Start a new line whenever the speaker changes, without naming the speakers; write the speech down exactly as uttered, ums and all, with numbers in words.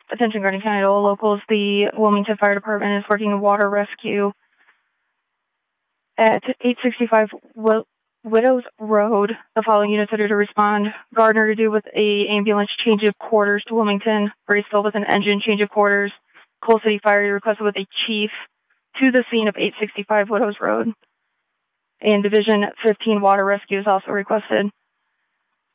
Attention Garden County, all locals. The Wilmington Fire Department is working a water rescue at eight sixty-five Wil Widows Road. The following units are to respond. Gardner to do with a ambulance change of quarters to Wilmington. Braceville with an engine change of quarters. Coal City Fire requested with a chief to the scene of eight sixty-five Widows Road. And Division fifteen Water Rescue is also requested.